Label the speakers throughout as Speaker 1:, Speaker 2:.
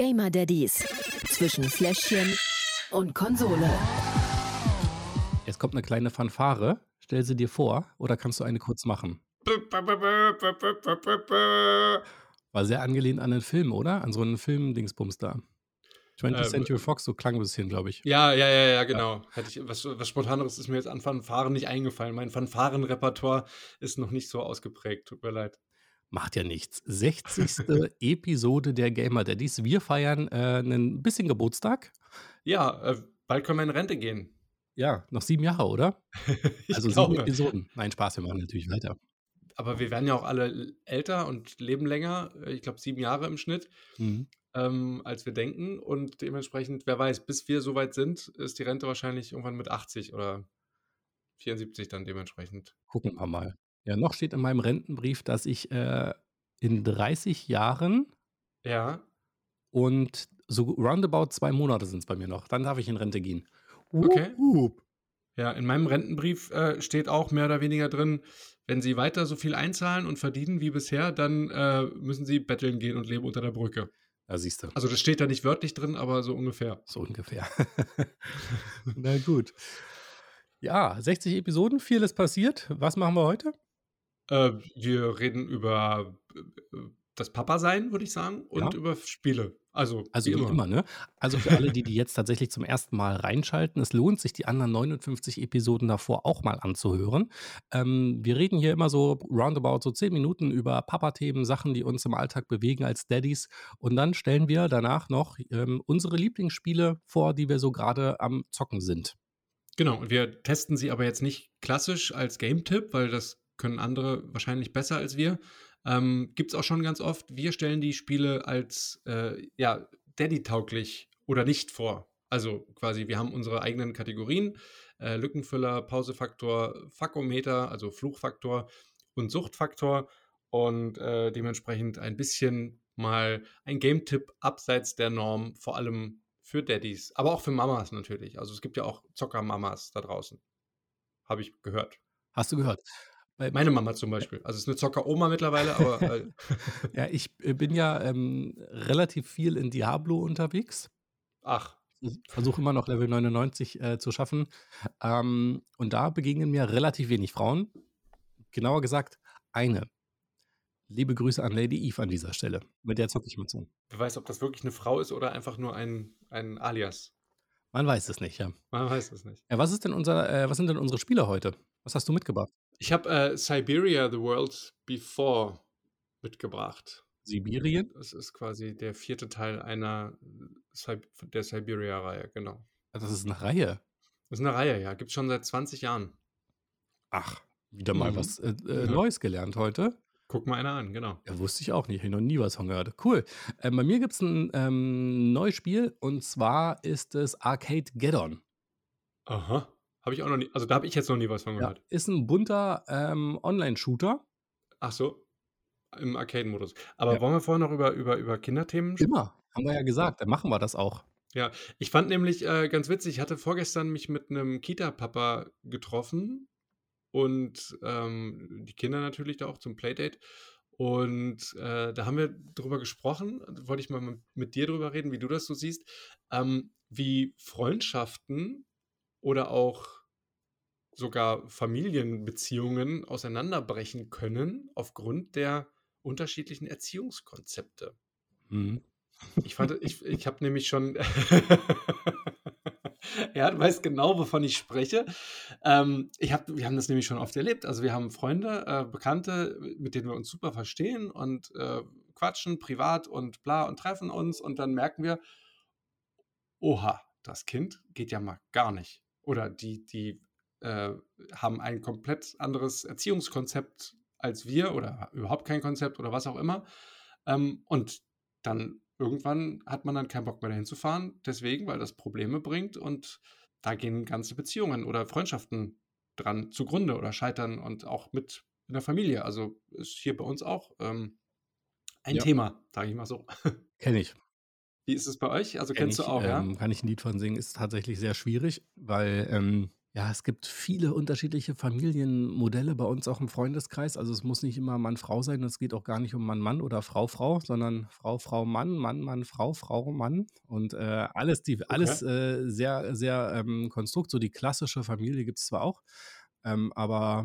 Speaker 1: Gamer Daddies zwischen Fläschchen und Konsole.
Speaker 2: Jetzt kommt eine kleine Fanfare. Stell sie dir vor oder kannst du eine kurz machen? War sehr angelehnt an den Film, oder? An so 'nen Film-Dingsbums da. 20th
Speaker 3: Ähm,
Speaker 2: Century Fox, so klang 'n bisschen, glaube ich.
Speaker 3: ja,
Speaker 2: Ja,
Speaker 3: genau. Hätte ich was Spontaneres ist mir jetzt an Fanfaren nicht eingefallen. Mein Fanfarenrepertoire ist noch nicht so ausgeprägt. Tut mir leid.
Speaker 2: macht ja nichts. 60. Episode der Gamer Daddies. Wir feiern, 'nen bisschen Geburtstag.
Speaker 3: Ja, bald können wir in Rente gehen.
Speaker 2: Ja, noch 7 Jahre, oder?
Speaker 3: Ich
Speaker 2: Also 7
Speaker 3: glaube.
Speaker 2: Episoden. Nein, Spaß, wir machen natürlich weiter.
Speaker 3: Aber wir werden ja auch alle älter und leben länger. Ich glaube 7 Jahre im Schnitt,
Speaker 2: Mhm.
Speaker 3: als wir denken. Und dementsprechend, wer weiß, bis wir so weit sind, ist die Rente wahrscheinlich irgendwann mit 80 oder 74 dann dementsprechend.
Speaker 2: Gucken wir mal. Ja, noch steht in meinem Rentenbrief, dass ich, in 30 Jahren
Speaker 3: Ja,
Speaker 2: und so roundabout 2 Monate sind's bei mir noch. Dann darf ich in Rente gehen. Wup,
Speaker 3: okay.
Speaker 2: wup.
Speaker 3: Ja, in meinem Rentenbrief, steht auch mehr oder weniger drin: „Wenn Sie weiter so viel einzahlen und verdienen wie bisher, dann, müssen Sie betteln gehen und leben unter der Brücke.“
Speaker 2: Ja, siehst du,
Speaker 3: Also, das steht da nicht wörtlich drin, aber so ungefähr.
Speaker 2: so ungefähr. Na gut. Ja, 60 Episoden, vieles passiert. Was machen wir heute?
Speaker 3: Wir reden über, das Papa-Sein, würde ich sagen, und
Speaker 2: Ja,
Speaker 3: über Spiele. Also, wie
Speaker 2: also wie
Speaker 3: immer.
Speaker 2: immer, ne? Also für alle, die jetzt tatsächlich zum ersten Mal reinschalten, es lohnt sich, die anderen 59 Episoden davor auch mal anzuhören. Wir reden hier immer so roundabout so 10 Minuten über Papa-Themen, Sachen, die uns im Alltag bewegen als Daddys. Und dann stellen wir danach noch, unsere Lieblingsspiele vor, die wir so gerade am Zocken sind.
Speaker 3: Genau, und wir testen sie aber jetzt nicht klassisch als Game-Tipp, weil das können andere wahrscheinlich besser als wir. Gibt's auch schon ganz oft. Wir stellen die Spiele als, ja, Daddy-tauglich oder nicht vor. Also quasi, wir haben unsere eigenen Kategorien, Lückenfüller, Pausefaktor, Fakometer, also Fluchfaktor und Suchtfaktor und, dementsprechend ein bisschen mal ein Game-Tipp abseits der Norm, vor allem für Daddys, aber auch für Mamas natürlich. Also, es gibt ja auch Zocker-Mamas da draußen, habe ich gehört.
Speaker 2: Hast du gehört? Bei
Speaker 3: Meine Mama zum Beispiel. Also, ist 'ne Zocker-Oma mittlerweile, aber,
Speaker 2: Ja, ich, bin ja, relativ viel in Diablo unterwegs.
Speaker 3: ach,
Speaker 2: Versuche immer noch Level 99, zu schaffen. Und da begegnen mir relativ wenig Frauen. Genauer gesagt eine. Liebe Grüße an Lady Eve an dieser Stelle. Mit der zocke ich mit so.
Speaker 3: wer weiß, ob das wirklich 'ne Frau ist oder einfach nur ein Alias.
Speaker 2: Man weiß es nicht, ja.
Speaker 3: Man weiß es nicht.
Speaker 2: Ja, was sind denn unsere Spiele heute? Was hast du mitgebracht?
Speaker 3: Ich habe, Siberia: The World Before mitgebracht.
Speaker 2: Sibirien?
Speaker 3: Das ist quasi der 4. Teil einer der Siberia-Reihe, genau.
Speaker 2: Ah, das ist 'ne Reihe.
Speaker 3: Das ist 'ne Reihe, ja, gibt's schon seit 20 Jahren.
Speaker 2: Ach, wieder mal
Speaker 3: Mhm.
Speaker 2: was,
Speaker 3: Ja,
Speaker 2: Neues gelernt heute.
Speaker 3: guck mal einer an, genau.
Speaker 2: Ja, wusste ich auch nicht. Habe ich noch nie was von gehört. Cool. Bei mir gibt's 'n, neues Spiel und zwar ist es Arcadegeddon.
Speaker 3: Aha, habe ich auch noch nie, also, da habe ich jetzt noch nie was von
Speaker 2: Ja,
Speaker 3: gehört.
Speaker 2: ist 'n bunter, Online-Shooter.
Speaker 3: Ach so, im Arcade-Modus. Aber
Speaker 2: Ja.
Speaker 3: wollen wir vorher noch über Kinderthemen sprechen?
Speaker 2: Immer, haben wir ja gesagt, dann machen wir das auch.
Speaker 3: Ja, ich fand nämlich, ganz witzig, ich hatte vorgestern mich mit 'nem Kita-Papa getroffen und, die Kinder natürlich da auch zum Playdate. Und, da haben wir drüber gesprochen, da wollte ich mal mit dir drüber reden, wie du das so siehst, wie Freundschaften oder auch sogar Familienbeziehungen auseinanderbrechen können aufgrund der unterschiedlichen Erziehungskonzepte.
Speaker 2: Mhm.
Speaker 3: Ich habe nämlich schon ja, du weißt genau, wovon ich spreche. Wir haben das nämlich schon oft erlebt. Also, wir haben Freunde, Bekannte, mit denen wir uns super verstehen und, quatschen privat und bla und treffen uns und dann merken wir: „Oha, das Kind geht ja mal gar nicht.“ Oder die, äh, haben ein komplett anderes Erziehungskonzept als wir oder überhaupt kein Konzept oder was auch immer. Und dann irgendwann hat man dann keinen Bock mehr dahin zu fahren, deswegen, weil das Probleme bringt und da gehen ganze Beziehungen oder Freundschaften dran zugrunde oder scheitern und auch mit in der Familie. Also, ist hier bei uns auch, ein
Speaker 2: Ja,
Speaker 3: Thema, sage ich mal so.
Speaker 2: kenne ich.
Speaker 3: Wie ist es bei euch? Also,
Speaker 2: Kenne
Speaker 3: kennst du
Speaker 2: ich,
Speaker 3: auch, ja?
Speaker 2: kann ich 'n Lied von singen, ist tatsächlich sehr schwierig, weil, Ja, es gibt viele unterschiedliche Familienmodelle bei uns auch im Freundeskreis. Also, es muss nicht immer Mann-Frau sein. Es geht auch gar nicht um Mann-Mann oder Frau-Frau, sondern Frau-Frau-Mann, Mann-Mann, Frau-Frau-Mann und,
Speaker 3: Okay.
Speaker 2: alles, sehr, sehr, Konstrukt. So die klassische Familie gibt's zwar auch, aber,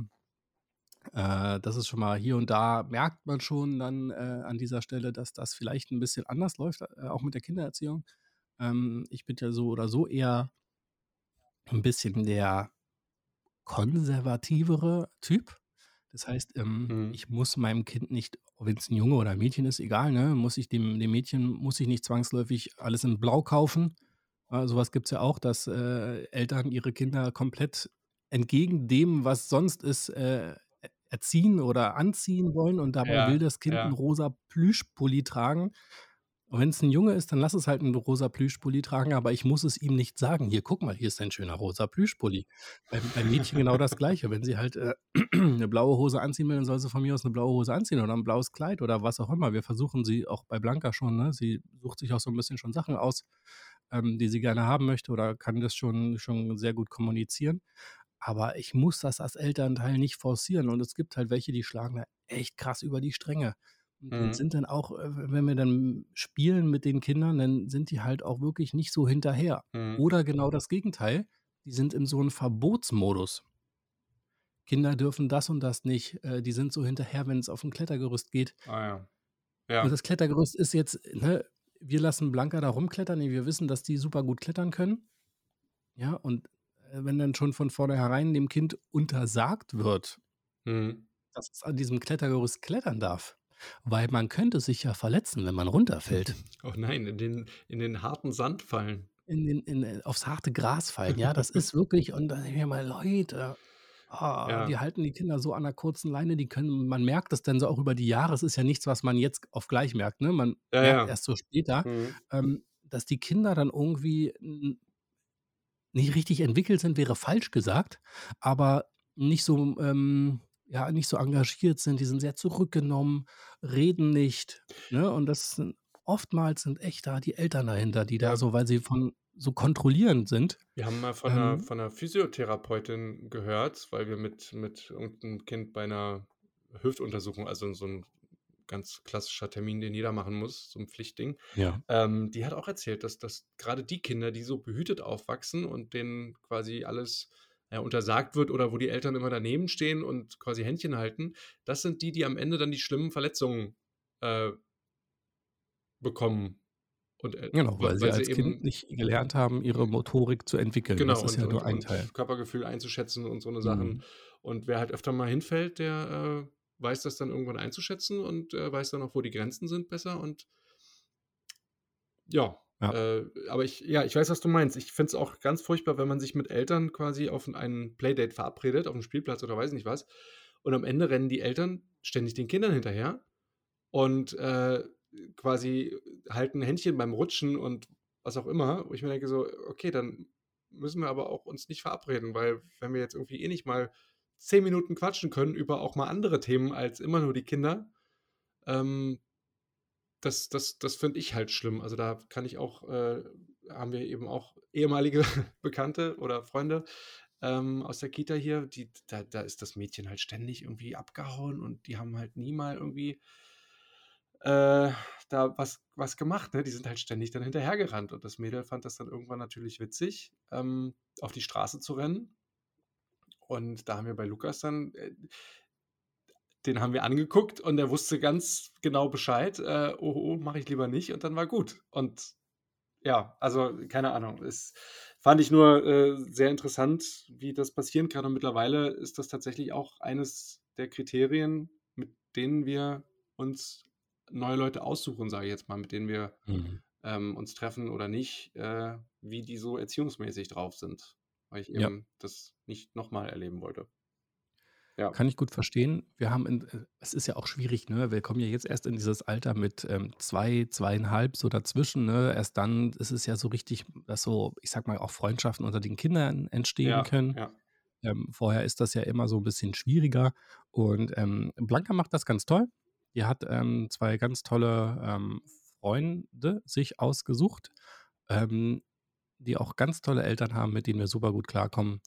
Speaker 2: das ist schon mal hier und da merkt man schon dann, an dieser Stelle, dass das vielleicht ein bisschen anders läuft, auch mit der Kindererziehung. Ich bin ja so oder so eher ein bisschen der konservativere Typ. Das heißt,
Speaker 3: Mhm.
Speaker 2: ich muss meinem Kind nicht, wenn es ein Junge oder ein Mädchen ist, egal, ne, muss ich dem Mädchen muss ich nicht zwangsläufig alles in Blau kaufen. So was gibt's ja auch, dass, Eltern ihre Kinder komplett entgegen dem, was sonst ist, erziehen oder anziehen wollen und dabei will
Speaker 3: Ja,
Speaker 2: das Kind 'n
Speaker 3: ja.
Speaker 2: rosa Plüschpulli tragen. Und wenn's 'n Junge ist, dann lass es halt 'n rosa Plüschpulli tragen, aber ich muss es ihm nicht sagen: „Hier, guck mal, hier ist dein schöner rosa Plüschpulli.“ Beim Mädchen genau das Gleiche. Wenn sie halt, 'ne blaue Hose anziehen will, dann soll sie von mir aus 'ne blaue Hose anziehen oder 'n blaues Kleid oder was auch immer. Wir versuchen sie auch bei Blanka schon, ne? Sie sucht sich auch so 'n bisschen schon Sachen aus, die sie gerne haben möchte oder kann das schon sehr gut kommunizieren. Aber ich muss das als Elternteil nicht forcieren und es gibt halt welche, die schlagen da echt krass über die Stränge. Und
Speaker 3: Mhm.
Speaker 2: sind dann auch, wenn wir dann spielen mit den Kindern, dann sind die halt auch wirklich nicht so hinterher.
Speaker 3: Mhm.
Speaker 2: Oder genau das Gegenteil, die sind in so 'n Verbotsmodus. Kinder dürfen das und das nicht. Die sind so hinterher, wenn's auf 'n Klettergerüst geht.
Speaker 3: Ah ja.
Speaker 2: Und
Speaker 3: Ja.
Speaker 2: das Klettergerüst ist jetzt, ne, wir lassen Blanka da rumklettern. Ne, wir wissen, dass die super gut klettern können. Ja, und, wenn dann schon von vornherein dem Kind untersagt wird,
Speaker 3: Mhm.
Speaker 2: dass es an diesem Klettergerüst klettern darf, weil man könnte sich ja verletzen, wenn man runterfällt.
Speaker 3: Oh nein, in den harten Sand fallen.
Speaker 2: Aufs harte Gras fallen, ja, das ist wirklich und da denke ich mir mal: „Leute,
Speaker 3: Ja.
Speaker 2: wir halten die Kinder so an 'ner kurzen Leine, die können man merkt das dann so auch über die Jahre. Es ist ja nichts, was man jetzt auf gleich merkt, ne? Man
Speaker 3: Ja,
Speaker 2: merkt
Speaker 3: ja.
Speaker 2: erst so später,
Speaker 3: Mhm.
Speaker 2: dass die Kinder dann irgendwie nicht richtig entwickelt sind, wäre falsch gesagt, aber nicht so, ja, nicht so engagiert sind. Die sind sehr zurückgenommen, reden nicht, ne? Und das sind oftmals sind echt da die Eltern dahinter, die da
Speaker 3: Ja,
Speaker 2: so, weil sie von so kontrollierend sind,
Speaker 3: wir haben mal
Speaker 2: ähm
Speaker 3: von 'ner Physiotherapeutin gehört, weil wir mit irgend 'nem Kind bei 'ner Hüftuntersuchung, also so 'n ganz klassischer Termin, den jeder machen muss, so 'n Pflichtding.
Speaker 2: ja.
Speaker 3: Die hat auch erzählt, dass grade die Kinder, die so behütet aufwachsen und denen quasi alles, ja, untersagt wird oder wo die Eltern immer daneben stehen und quasi Händchen halten, das sind die, die am Ende dann die schlimmen Verletzungen, äh, bekommen und,
Speaker 2: Genau, weil sie
Speaker 3: weil sie
Speaker 2: als Kind
Speaker 3: eben
Speaker 2: nicht gelernt haben, ihre Motorik zu entwickeln. Das
Speaker 3: genau,
Speaker 2: ist ja nur ein
Speaker 3: und
Speaker 2: Teil.
Speaker 3: Körpergefühl einzuschätzen und so 'ne Sachen.
Speaker 2: Mhm.
Speaker 3: Und wer halt öfter mal hinfällt, der, weiß das dann irgendwann einzuschätzen und, weiß dann auch, wo die Grenzen sind besser und ja,
Speaker 2: Ja.
Speaker 3: aber ich weiß, was du meinst. Ich finde es auch ganz furchtbar, wenn man sich mit Eltern quasi auf ein Playdate verabredet, aufm Spielplatz oder weiß nicht was, und am Ende rennen die Eltern ständig den Kindern hinterher und, quasi halten Händchen beim Rutschen und was auch immer, wo ich mir denke so: „Okay, dann müssen wir aber auch uns nicht verabreden, weil wenn wir jetzt irgendwie eh nicht mal 10 Minuten quatschen können über auch mal andere Themen als immer nur die Kinder, ähm, das finde ich halt schlimm. Also, da kann ich auch haben wir eben auch ehemalige Bekannte oder Freunde, aus der Kita hier, die da ist das Mädchen halt ständig irgendwie abgehauen und die haben halt nie mal irgendwie, äh, da was gemacht, ne? Die sind halt ständig dann hinterhergerannt und das Mädel fand das dann irgendwann natürlich witzig, auf die Straße zu rennen. Und da haben wir bei Lukas dann den haben wir angeguckt und er wusste ganz genau Bescheid, „Oh, oh, mache ich lieber nicht“ und dann war gut. Und ja, also, keine Ahnung. Es fand ich nur, sehr interessant, wie das passieren kann und mittlerweile ist das tatsächlich auch eines der Kriterien, mit denen wir uns neue Leute aussuchen, sage ich jetzt mal, mit denen wir,
Speaker 2: Mhm.
Speaker 3: uns treffen oder nicht, wie die so erziehungsmäßig drauf sind, weil ich
Speaker 2: Ja.
Speaker 3: eben das nicht noch mal erleben wollte. Ja,
Speaker 2: Kann ich gut verstehen. Wir haben es ist ja auch schwierig, ne? Wir kommen ja jetzt erst in dieses Alter mit, 2, 2,5 so dazwischen, ne? Erst dann ist es ja so richtig, dass so, ich sage mal, auch Freundschaften unter den Kindern entstehen
Speaker 3: ja,
Speaker 2: können.
Speaker 3: ja,
Speaker 2: Vorher ist das ja immer so ein bisschen schwieriger und, Blanka macht das ganz toll. Die hat, 2 ganz tolle, Freunde sich ausgesucht, ähm, die auch ganz tolle Eltern haben, mit denen wir super gut klarkommen.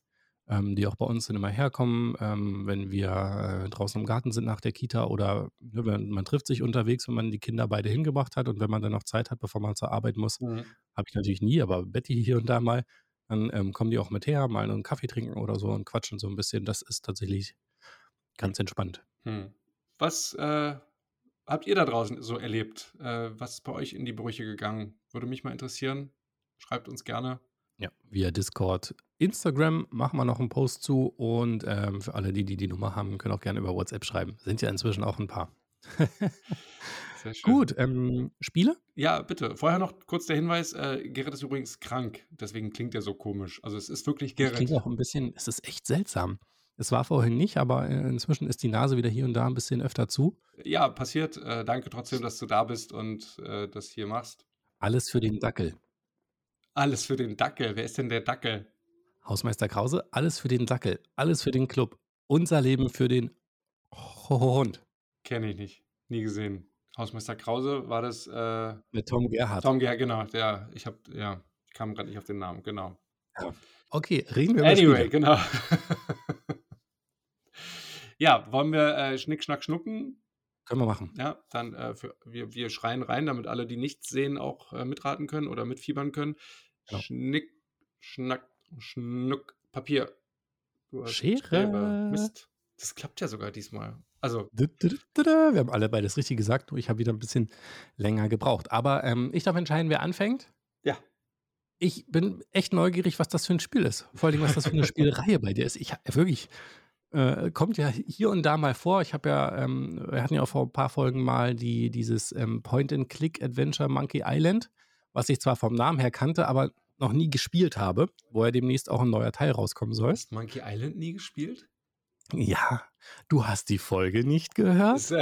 Speaker 2: die auch bei uns dann immer herkommen, wenn wir draußen im Garten sind nach der Kita oder ne, man trifft sich unterwegs, wenn man die Kinder beide hingebracht hat und wenn man dann noch Zeit hat, bevor man zur Arbeit muss,
Speaker 3: Mhm.
Speaker 2: habe ich natürlich nie, aber Betty hier und da mal, dann kommen die auch mit her, mal einen Kaffee trinken oder so und quatschen so ein bisschen. Das ist tatsächlich ganz entspannt.
Speaker 3: Mhm. Was, habt ihr da draußen so erlebt? Was ist bei euch in die Brüche gegangen? Würde mich mal interessieren. Schreibt uns gerne.
Speaker 2: Ja, via Discord. Instagram machen wir noch einen Post zu und für alle, die die Nummer haben, können auch gerne über WhatsApp schreiben. Sind ja inzwischen auch ein paar.
Speaker 3: Sehr schön.
Speaker 2: Gut, Spiele?
Speaker 3: Ja, bitte. Vorher noch kurz der Hinweis, Gerrit ist übrigens krank, deswegen klingt er so komisch. Also, es ist wirklich
Speaker 2: Ich klinge
Speaker 3: Gerrit.
Speaker 2: auch ein bisschen es ist echt seltsam. Es war vorhin nicht, aber inzwischen ist die Nase wieder hier und da ein bisschen öfter zu.
Speaker 3: Ja, passiert. Danke trotzdem, dass du da bist und, das hier machst.
Speaker 2: Alles für den Dackel.
Speaker 3: Alles für den Dackel. Wer ist denn der Dackel?
Speaker 2: Hausmeister Krause, alles für den Dackel, alles für den Club. Unser Leben für den Hund
Speaker 3: Kenne ich nicht. Nie gesehen. Hausmeister Krause war das,
Speaker 2: mit Tom Gerhardt.
Speaker 3: Tom Gehr genau, der ich kam grad nicht auf den Namen, genau.
Speaker 2: Ja. Okay, reden wir über
Speaker 3: Anyway,
Speaker 2: Spiele.
Speaker 3: genau. Ja, wollen wir, Schnick, Schnack, Schnucken?
Speaker 2: Können wir machen.
Speaker 3: Ja, dann, wir schreien rein, damit alle, die nichts sehen, auch, mitraten können oder mitfiebern können.
Speaker 2: Genau.
Speaker 3: Schnick, Schnack, Schnuck, Papier. Du hast Schere.
Speaker 2: Schere.
Speaker 3: Mist. Das klappt ja sogar diesmal. Also,
Speaker 2: Wir haben alle beides richtig gesagt, nur ich habe wieder ein bisschen länger gebraucht. Aber, ich darf entscheiden, wer anfängt.
Speaker 3: ja.
Speaker 2: Ich bin echt neugierig, was das für 'n Spiel ist. Vor allen Dingen, was das für 'ne Spielreihe bei dir ist. Ich ha wirklich kommt ja hier und da mal vor. Ich habe ja wir hatten ja auch vor 'n paar Folgen mal dieses, Point-and-Click-Adventure Monkey Island, was ich zwar vom Namen her kannte, aber noch nie gespielt habe, wo ja demnächst auch 'n neuer Teil rauskommen soll.
Speaker 3: Hast Monkey Island nie gespielt?
Speaker 2: Ja, du hast die Folge nicht gehört?
Speaker 3: Ist,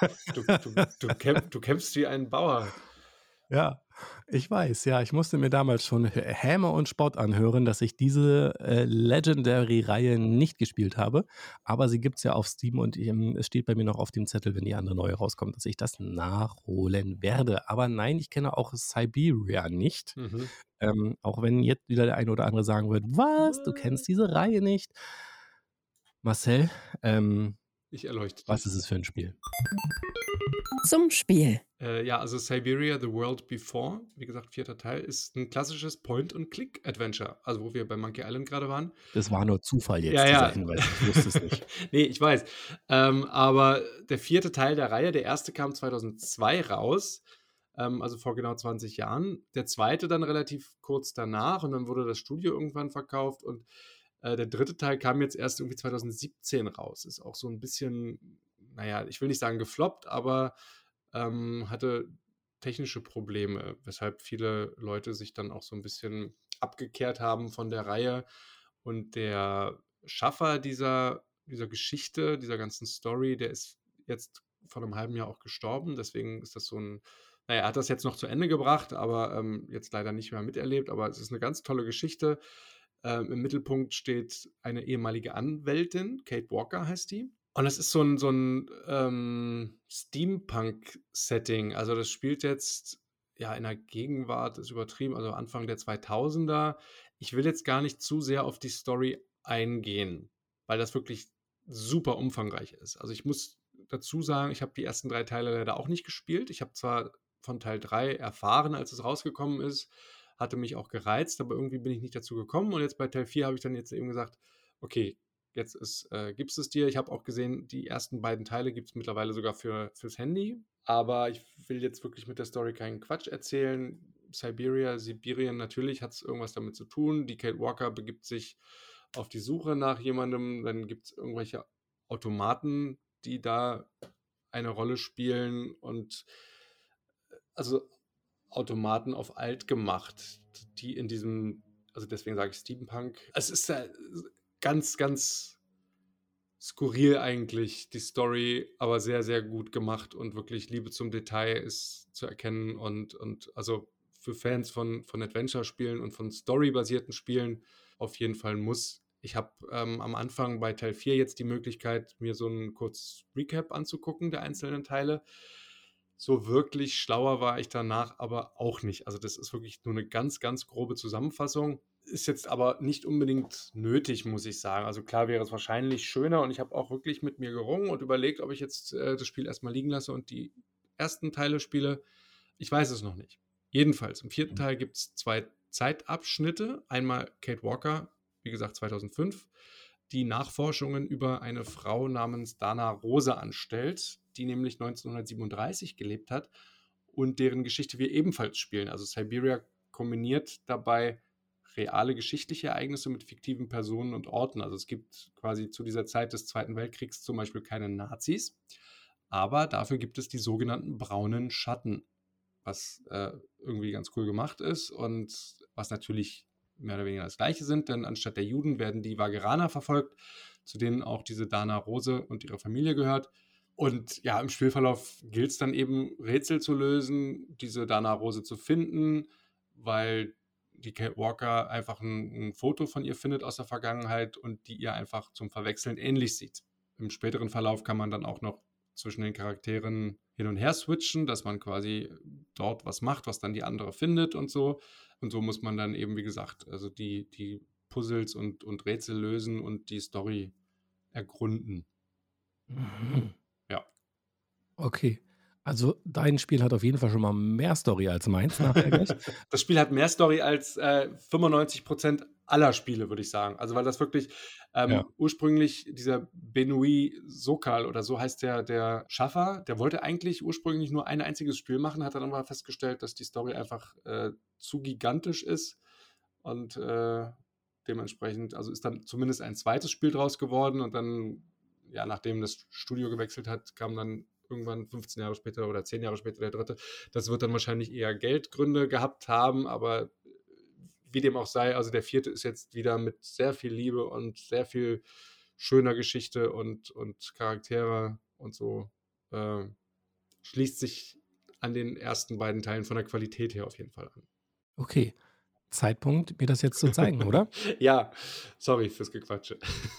Speaker 3: du kämpfst wie ein Bauer.
Speaker 2: Ja, ich weiß, ja. Ich musste mir damals schon Häme und Spott anhören, dass ich diese, Legendary-Reihe nicht gespielt habe. Aber sie gibt's ja auf Steam und, es steht bei mir noch auf dem Zettel, wenn die andere neue rauskommt, dass ich das nachholen werde. Aber nein, ich kenne auch Siberia nicht.
Speaker 3: Mhm.
Speaker 2: Auch wenn jetzt wieder der eine oder andere sagen wird: „Was? Du kennst diese Reihe nicht?“ Marcel,
Speaker 3: Ich erleuchte
Speaker 2: was
Speaker 3: dich.
Speaker 2: ist es für 'n Spiel?
Speaker 1: Zum Spiel.
Speaker 3: Ja, also Siberia: The World Before, wie gesagt, 4. Teil, ist 'n klassisches Point-and-Click-Adventure, also wo wir bei Monkey Island grade waren.
Speaker 2: Das war nur Zufall
Speaker 3: Ja,
Speaker 2: jetzt, dieser
Speaker 3: ja.
Speaker 2: Hinweis. Ich wusste es nicht.
Speaker 3: Ne, ich weiß. Aber der 4. Teil der Reihe, der erste kam 2002 raus, also vor genau 20 Jahren. Der zweite dann relativ kurz danach und dann wurde das Studio irgendwann verkauft und, der dritte Teil kam jetzt erst irgendwie 2017 raus. Ist auch so 'n bisschen, na ja, ich will nicht sagen gefloppt, aber, hatte technische Probleme, weshalb viele Leute sich dann auch so 'n bisschen abgekehrt haben von der Reihe. Und der Schaffer dieser Geschichte, dieser ganzen Story, der ist jetzt vor 'nem halben Jahr auch gestorben. Deswegen ist das so 'n, na ja, er hat das jetzt noch zu Ende gebracht, aber, jetzt leider nicht mehr miterlebt. Aber es ist 'ne ganz tolle Geschichte. Im Mittelpunkt steht eine ehemalige Anwältin, Kate Walker heißt die. Und das ist so 'n, Steampunk-Setting. Also, das spielt jetzt, ja, in der Gegenwart ist übertrieben, also Anfang der 2000er. Ich will jetzt gar nicht zu sehr auf die Story eingehen, weil das wirklich super umfangreich ist. Also, ich muss dazu sagen, ich habe die ersten 3 Teile leider auch nicht gespielt. Ich habe zwar von Teil 3 erfahren, als es rausgekommen ist, hatte mich auch gereizt, aber irgendwie bin ich nicht dazu gekommen und jetzt bei Teil 4 habe ich dann jetzt eben gesagt: „Okay, jetzt gibst es dir.“ Ich habe auch gesehen, die ersten beiden Teile gibt es mittlerweile sogar fürs Handy, aber ich will jetzt wirklich mit der Story keinen Quatsch erzählen. Sibirien, natürlich hat es irgendwas damit zu tun. Die Kate Walker begibt sich auf die Suche nach jemandem, dann gibt es irgendwelche Automaten, die da eine Rolle spielen und also Automaten auf alt gemacht, die in diesem, also deswegen sage ich Steampunk. Es ist ganz, ganz skurril eigentlich, die Story, aber sehr, sehr gut gemacht und wirklich Liebe zum Detail ist zu erkennen und also für Fans von Adventure-Spielen und von storybasierten Spielen auf jeden Fall ein Muss. Ich habe am Anfang bei Teil 4 jetzt die Möglichkeit, mir so 'n kurz Recap anzugucken der einzelnen Teile. So wirklich schlauer war ich danach aber auch nicht. Also das ist wirklich nur eine ganz, ganz grobe Zusammenfassung. Ist jetzt aber nicht unbedingt nötig, muss ich sagen. Also klar wäre es wahrscheinlich schöner und ich habe auch wirklich mit mir gerungen und überlegt, ob ich jetzt das Spiel erstmal liegen lasse und die ersten Teile spiele. Ich weiß es noch nicht. Jedenfalls, im 4. Teil gibt es 2 Zeitabschnitte. Einmal Kate Walker, wie gesagt 2005, die Nachforschungen über eine Frau namens Dana Rose anstellt, die nämlich 1937 gelebt hat und deren Geschichte wir ebenfalls spielen. Also Siberia kombiniert dabei reale geschichtliche Ereignisse mit fiktiven Personen und Orten. Also es gibt quasi zu dieser Zeit des Zweiten Weltkriegs zum Beispiel keine Nazis, aber dafür gibt es die sogenannten braunen Schatten, was irgendwie ganz cool gemacht ist und was natürlich mehr oder weniger das Gleiche sind, denn anstatt der Juden werden die Wageraner verfolgt, zu denen auch diese Dana Rose und ihre Familie gehört. Und ja, im Spielverlauf gilt es dann eben, Rätsel zu lösen, diese Dana Rose zu finden, weil die Kate Walker einfach ein Foto von ihr findet aus der Vergangenheit und die ihr einfach zum Verwechseln ähnlich sieht. Im späteren Verlauf kann man dann auch noch zwischen den Charakteren hin und her switchen, dass man quasi dort was macht, was dann die andere findet und so. Und so muss man dann eben, wie gesagt, also die Puzzles und Rätsel lösen und die Story ergründen.
Speaker 2: Mhm.
Speaker 3: Ja.
Speaker 2: Okay. Also dein Spiel hat auf jeden Fall schon mal mehr Story als meins nachher gleich.
Speaker 3: Das Spiel hat mehr Story als 95% aller Spiele, würde ich sagen. Also weil das wirklich
Speaker 2: Ja.
Speaker 3: ursprünglich dieser Benoît Sokal oder so heißt der Schaffer, der wollte eigentlich ursprünglich nur ein einziges Spiel machen, hat dann aber festgestellt, dass die Story einfach zu gigantisch ist und dementsprechend, also ist dann zumindest ein zweites Spiel draus geworden und dann, ja, nachdem das Studio gewechselt hat, kam dann irgendwann 15 Jahre später oder 10 Jahre später der dritte. Das wird dann wahrscheinlich eher Geldgründe gehabt haben, aber wie dem auch sei, also der 4. ist jetzt wieder mit sehr viel Liebe und sehr viel schöner Geschichte und Charaktere und so schließt sich an den ersten beiden Teilen von der Qualität her auf jeden Fall an.
Speaker 2: Okay. Zeitpunkt, mir das jetzt zu zeigen, oder?
Speaker 3: Ja, sorry fürs Gequatsche.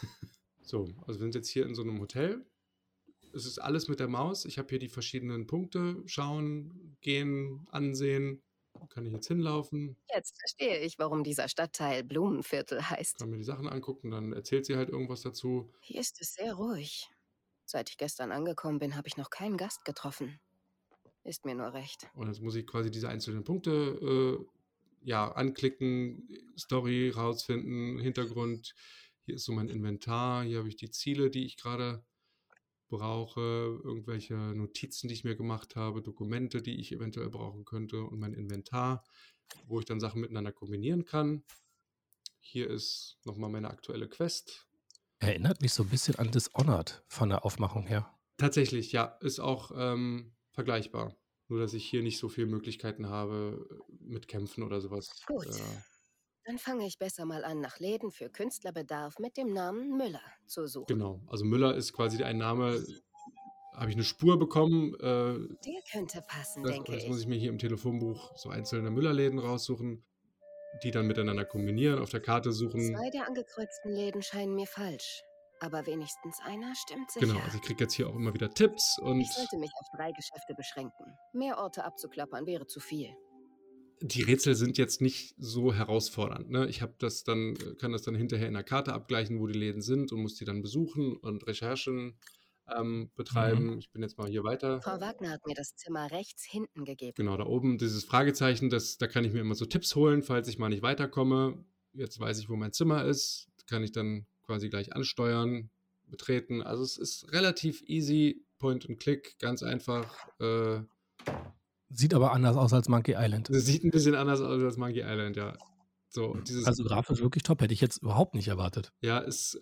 Speaker 3: So, also wir sind jetzt hier in so einem Hotel. Es ist alles mit der Maus. Ich habe hier die verschiedenen Punkte. Schauen, gehen, ansehen. Kann ich jetzt hinlaufen,
Speaker 4: Jetzt verstehe ich, warum dieser Stadtteil Blumenviertel heißt.
Speaker 3: kann mir die Sachen angucken, dann erzählt sie halt irgendwas dazu.
Speaker 4: Hier ist es sehr ruhig. Seit ich gestern angekommen bin, habe ich noch keinen Gast getroffen. Ist mir nur recht.
Speaker 3: Und jetzt muss ich quasi diese einzelnen Punkte ja, anklicken, Story rausfinden, Hintergrund. Hier ist so mein Inventar. Hier habe ich die Ziele, die ich gerade brauche, irgendwelche Notizen, die ich mir gemacht habe, Dokumente, die ich eventuell brauchen könnte und mein Inventar, wo ich dann Sachen miteinander kombinieren kann. Hier ist nochmal meine aktuelle Quest.
Speaker 2: Erinnert mich so ein bisschen an Dishonored von der Aufmachung her.
Speaker 3: Tatsächlich, ja, ist auch vergleichbar. Nur, dass ich hier nicht so viele Möglichkeiten habe mit Kämpfen oder sowas.
Speaker 4: Gut. Dann fange ich besser mal an, nach Läden für Künstlerbedarf mit dem Namen Müller zu suchen.
Speaker 3: Genau, also Müller ist quasi ein Name, habe ich eine Spur bekommen.
Speaker 4: Der könnte passen, denke
Speaker 3: Jetzt muss
Speaker 4: ich.
Speaker 3: ich mir hier im Telefonbuch so einzelne Müllerläden raussuchen, die dann miteinander kombinieren, auf der Karte suchen.
Speaker 4: 2 der angekreuzten Läden scheinen mir falsch. Aber wenigstens einer stimmt sicher.
Speaker 3: Genau, also ich kriege jetzt hier auch immer wieder Tipps und
Speaker 4: Ich sollte mich auf 3 Geschäfte beschränken. Mehr Orte abzuklappern wäre zu viel.
Speaker 3: die Rätsel sind jetzt nicht so herausfordernd. Ne? Ich kann das dann hinterher in der Karte abgleichen, wo die Läden sind und muss die dann besuchen und Recherchen betreiben. Ich bin jetzt mal hier weiter.
Speaker 4: Frau Wagner hat mir das Zimmer rechts hinten gegeben.
Speaker 3: Genau, da oben dieses Fragezeichen, da kann ich mir immer so Tipps holen, falls ich mal nicht weiterkomme. Jetzt weiß ich, wo mein Zimmer ist. Kann ich dann quasi gleich ansteuern, betreten. Also es ist relativ easy, Point and Click, ganz einfach.
Speaker 2: Sieht aber anders aus als Monkey Island.
Speaker 3: Das sieht ein bisschen anders aus als Monkey Island, ja. So,
Speaker 2: Also grafisch wirklich top, hätte ich jetzt überhaupt nicht erwartet.
Speaker 3: Ja,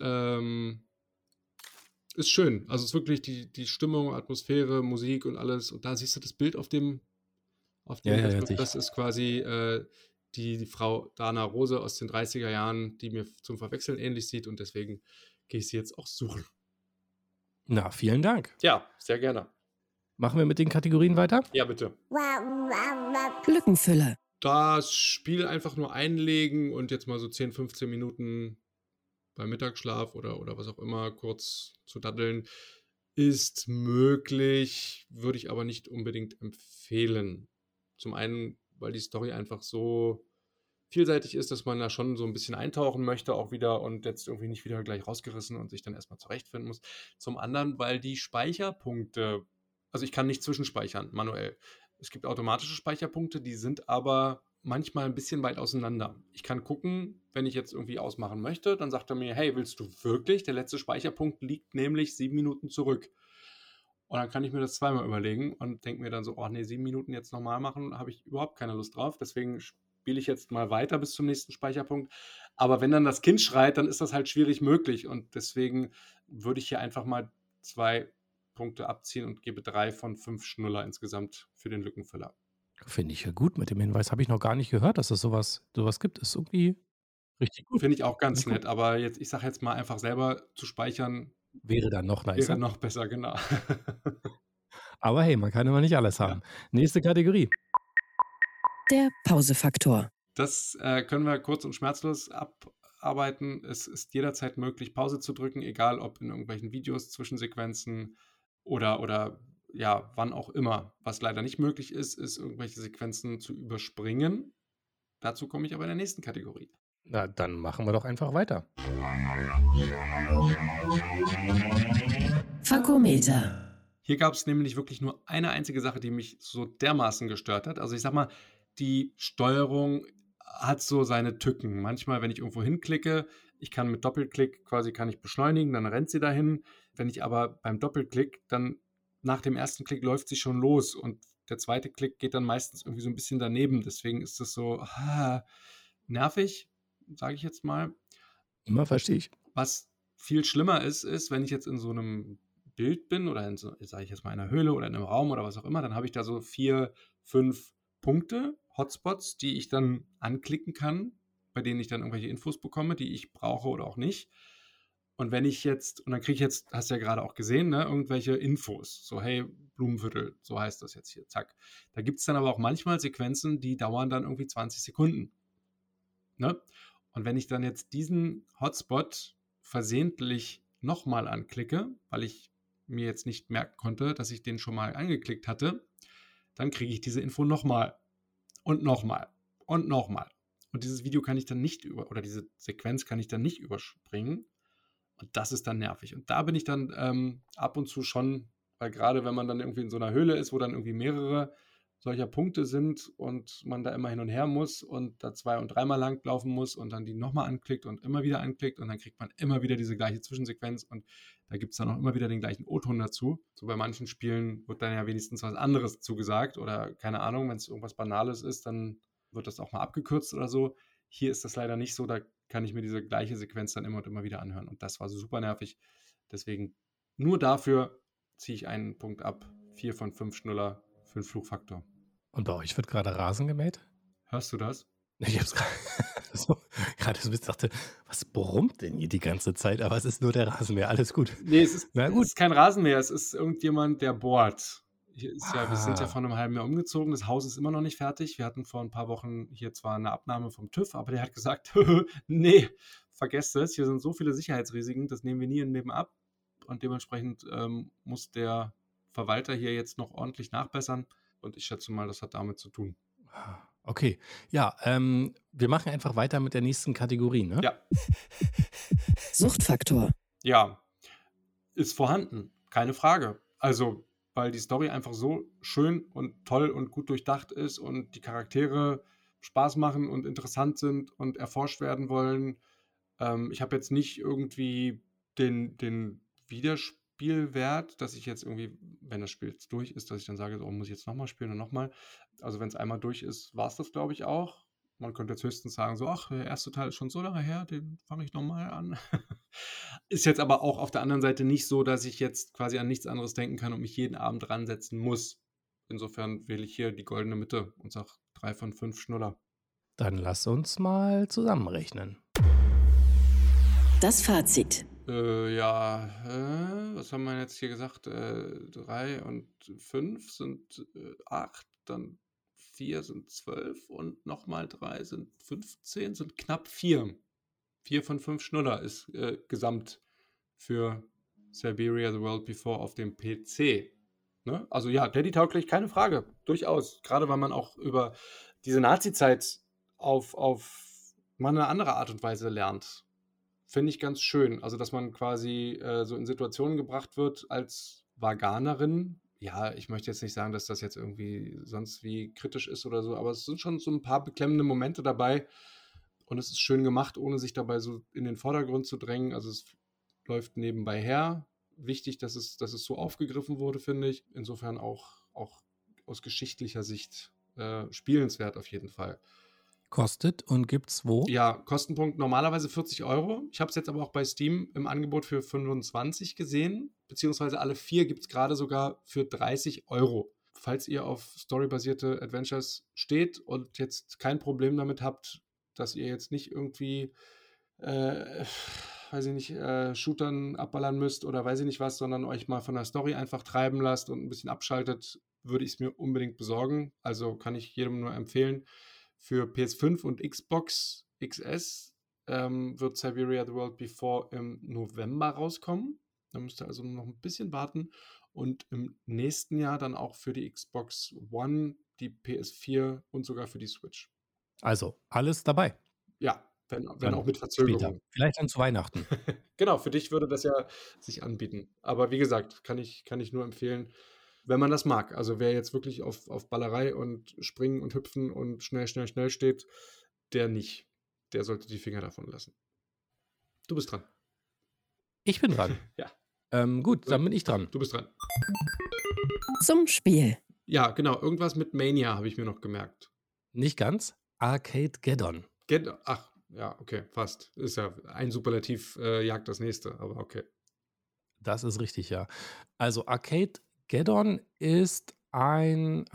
Speaker 3: ist schön. Also es ist wirklich die Stimmung, Atmosphäre, Musik und alles. Und da siehst du das Bild auf dem
Speaker 2: Ja,
Speaker 3: Headset.
Speaker 2: sehe ich.
Speaker 3: Das ist quasi die Frau Dana Rose aus den 30er Jahren, die mir zum Verwechseln ähnlich sieht und deswegen gehe ich sie jetzt auch suchen.
Speaker 2: Na, vielen Dank.
Speaker 3: Ja, sehr gerne.
Speaker 2: Machen wir mit den Kategorien weiter?
Speaker 3: Ja, bitte.
Speaker 1: Lückenfüller.
Speaker 3: Das Spiel einfach nur einlegen und jetzt mal so 10, 15 Minuten beim Mittagsschlaf oder was auch immer kurz zu daddeln. Ist möglich, würde ich aber nicht unbedingt empfehlen. Zum einen, weil die Story einfach so vielseitig ist, dass man da schon so ein bisschen eintauchen möchte auch wieder und jetzt irgendwie nicht wieder gleich rausgerissen und sich dann erstmal zurechtfinden muss. Zum anderen, weil die Speicherpunkte, also ich kann nicht zwischenspeichern manuell. Es gibt automatische Speicherpunkte, die sind aber manchmal ein bisschen weit auseinander. Ich kann gucken, wenn ich jetzt irgendwie ausmachen möchte, dann sagt er mir, hey, willst du wirklich? Der letzte Speicherpunkt liegt nämlich 7 Minuten zurück. Und dann kann ich mir das zweimal überlegen und denke mir dann so, oh nee, 7 Minuten jetzt nochmal machen, habe ich überhaupt keine Lust drauf. Deswegen spiele ich jetzt mal weiter bis zum nächsten Speicherpunkt. Aber wenn dann das Kind schreit, dann ist das halt schwierig möglich. Und deswegen würde ich hier einfach mal 2 Punkte abziehen und gebe 3 von 5 Schnuller insgesamt für den Lückenfüller.
Speaker 2: Finde ich ja gut mit dem Hinweis. Habe ich noch gar nicht gehört, dass es sowas gibt. Ist irgendwie richtig gut.
Speaker 3: Finde ich auch
Speaker 2: Finde
Speaker 3: ganz
Speaker 2: ich gut.
Speaker 3: nett. Aber jetzt, ich sage jetzt mal einfach selber zu speichern,
Speaker 2: Wäre dann noch
Speaker 3: wäre
Speaker 2: nicer.
Speaker 3: noch besser, genau.
Speaker 2: Aber hey, man kann immer nicht alles
Speaker 3: Ja.
Speaker 2: haben. Nächste Kategorie.
Speaker 1: Der Pausefaktor.
Speaker 3: Das können wir kurz und schmerzlos abarbeiten. Es ist jederzeit möglich, Pause zu drücken, egal ob in irgendwelchen Videos, Zwischensequenzen oder ja, wann auch immer. Was leider nicht möglich ist, ist irgendwelche Sequenzen zu überspringen. Dazu komme ich aber in der nächsten Kategorie.
Speaker 2: Na, dann machen wir doch einfach weiter.
Speaker 1: Fakometer.
Speaker 3: Hier gab es nämlich wirklich nur eine einzige Sache, die mich so dermaßen gestört hat. Also ich sag mal, die Steuerung hat so seine Tücken. Manchmal, wenn ich irgendwo hinklicke, ich kann mit Doppelklick quasi kann ich beschleunigen, dann rennt sie dahin. Wenn ich aber beim Doppelklick, dann nach dem ersten Klick läuft sie schon los und der zweite Klick geht dann meistens irgendwie so ein bisschen daneben. Deswegen ist das so nervig, sage ich jetzt mal.
Speaker 2: Immer verstehe ich.
Speaker 3: Was viel schlimmer ist, wenn ich jetzt in so einem Bild bin oder in so, sage ich jetzt mal, in einer Höhle oder in einem Raum oder was auch immer, dann habe ich da so 4, 5 Punkte, Hotspots, die ich dann anklicken kann, bei denen ich dann irgendwelche Infos bekomme, die ich brauche oder auch nicht. Und wenn ich jetzt, und dann kriege ich jetzt, hast du ja gerade auch gesehen, ne, irgendwelche Infos, so hey, Blumenviertel, so heißt das jetzt hier, zack. Da gibt es dann aber auch manchmal Sequenzen, die dauern dann irgendwie 20 Sekunden. Ne? Und wenn ich dann jetzt diesen Hotspot versehentlich nochmal anklicke, weil ich mir jetzt nicht merken konnte, dass ich den schon mal angeklickt hatte, dann kriege ich diese Info nochmal und nochmal und nochmal. Und dieses Video kann ich dann nicht oder diese Sequenz kann ich dann nicht überspringen. Und das ist dann nervig. Und da bin ich dann ab und zu schon, weil gerade wenn man dann irgendwie in so einer Höhle ist, wo dann irgendwie mehrere solcher Punkte sind und man da immer hin und her muss und da 2- und 3-mal lang laufen muss und dann die nochmal anklickt und immer wieder anklickt und dann kriegt man immer wieder diese gleiche Zwischensequenz und da gibt es dann auch immer wieder den gleichen O-Ton dazu. So bei manchen Spielen wird dann ja wenigstens was anderes zugesagt oder keine Ahnung, wenn es irgendwas Banales ist, dann wird das auch mal abgekürzt oder so. Hier ist das leider nicht so, da kann ich mir diese gleiche Sequenz dann immer und immer wieder anhören und das war super nervig. Deswegen nur dafür ziehe ich einen Punkt ab. 4 von 5 Schnuller für den Fluchfaktor.
Speaker 2: Und bei euch wird gerade Rasen gemäht?
Speaker 3: Hörst du das?
Speaker 2: Ich hab's gerade so dachte, was brummt denn hier die ganze Zeit? Aber es ist nur der Rasenmäher, alles gut.
Speaker 3: Nee, es
Speaker 2: Na gut.
Speaker 3: ist kein Rasenmäher, es ist irgendjemand, der bohrt. Wir sind ja
Speaker 2: Ah,
Speaker 3: vor einem halben Jahr umgezogen, das Haus ist immer noch nicht fertig. Wir hatten vor ein paar Wochen hier zwar eine Abnahme vom TÜV, aber der hat gesagt, nee, vergesst es, hier sind so viele Sicherheitsrisiken, das nehmen wir nie in Leben ab. Und dementsprechend muss der Verwalter hier jetzt noch ordentlich nachbessern. Und ich schätze mal, das hat damit zu tun.
Speaker 2: okay. Ja, wir machen einfach weiter mit der nächsten Kategorie, ne?
Speaker 3: Ja.
Speaker 1: Suchtfaktor.
Speaker 3: Ja, ist vorhanden, keine Frage. Also, weil die Story einfach so schön und toll und gut durchdacht ist und die Charaktere Spaß machen und interessant sind und erforscht werden wollen. Ich habe jetzt nicht irgendwie den Wiederspielwert, dass ich jetzt irgendwie, wenn das Spiel jetzt durch ist, dass ich dann sage, so muss ich jetzt nochmal spielen und nochmal. Also wenn es einmal durch ist, war es das, glaube ich, auch. Man könnte jetzt höchstens sagen, so, ach, der erste Teil ist schon so lange her, den fange ich nochmal an. Ist jetzt aber auch auf der anderen Seite nicht so, dass ich jetzt quasi an nichts anderes denken kann und mich jeden Abend ransetzen muss. Insofern wähle ich hier die goldene Mitte und sage 3 von 5 Schnuller.
Speaker 2: Dann lass uns mal zusammenrechnen.
Speaker 1: Das Fazit.
Speaker 3: Was haben wir jetzt hier gesagt? 3 und 5 sind 8, dann 4 sind 12 und nochmal 3 sind 15, sind knapp 4. 4 von 5 Schnuller ist Gesamt für Siberia The World Before auf dem PC. Ne? Also ja, Daddy-tauglich, keine Frage. Durchaus. Gerade weil man auch über diese Nazi-Zeit auf mal eine andere Art und Weise lernt. Finde ich ganz schön. Also, dass man quasi so in Situationen gebracht wird als Vaganerin. Ja, ich möchte jetzt nicht sagen, dass das jetzt irgendwie sonst wie kritisch ist oder so, aber es sind schon so ein paar beklemmende Momente dabei und es ist schön gemacht, ohne sich dabei so in den Vordergrund zu drängen. Also es läuft nebenbei her. Wichtig, dass es so aufgegriffen wurde, finde ich. Insofern auch aus geschichtlicher Sicht spielenswert auf jeden Fall.
Speaker 2: Kostet und gibt's wo?
Speaker 3: Ja, Kostenpunkt normalerweise 40 Euro. Ich habe es jetzt aber auch bei Steam im Angebot für 25 gesehen, beziehungsweise alle 4 gibt es gerade sogar für 30 Euro. Falls ihr auf storybasierte Adventures steht und jetzt kein Problem damit habt, dass ihr jetzt nicht irgendwie, weiß ich nicht, Shootern abballern müsst oder weiß ich nicht was, sondern euch mal von der Story einfach treiben lasst und ein bisschen abschaltet, würde ich es mir unbedingt besorgen. Also kann ich jedem nur empfehlen. Für PS5 und Xbox XS wird Siberia The World Before im November rauskommen. Da müsst ihr also noch ein bisschen warten. Und im nächsten Jahr dann auch für die Xbox One, die PS4 und sogar für die Switch.
Speaker 2: Also, alles dabei.
Speaker 3: Ja, wenn
Speaker 2: Dann
Speaker 3: auch mit
Speaker 2: später.
Speaker 3: Verzögerung.
Speaker 2: Vielleicht dann zu Weihnachten.
Speaker 3: Genau, für dich würde das ja sich anbieten. Aber wie gesagt, kann ich nur empfehlen, wenn man das mag. Also wer jetzt wirklich auf Ballerei und Springen und Hüpfen und schnell steht, der nicht. Der sollte die Finger davon lassen. Du bist dran.
Speaker 2: Ich bin dran.
Speaker 3: Ja,
Speaker 2: Gut, dann bin ich dran.
Speaker 3: du bist dran.
Speaker 1: Zum Spiel.
Speaker 3: Ja, genau. Irgendwas mit Mania habe ich mir noch gemerkt.
Speaker 2: Nicht ganz. Arcadegeddon.
Speaker 3: Ach, ja, okay, fast. Ist ja ein Superlativ, jagt das nächste, aber okay.
Speaker 2: Das ist richtig, ja. Also Arcadegeddon ist ein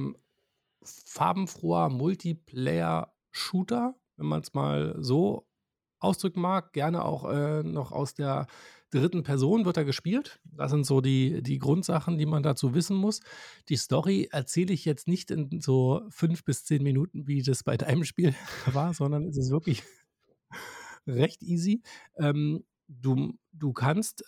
Speaker 2: farbenfroher Multiplayer-Shooter, wenn man es mal so ausdrücken mag. Gerne auch noch aus der dritten Person wird er gespielt. Das sind so die Grundsachen, die man dazu wissen muss. Die Story erzähle ich jetzt nicht in so 5 bis 10 Minuten, wie das bei deinem Spiel war, sondern es ist wirklich recht easy. Du kannst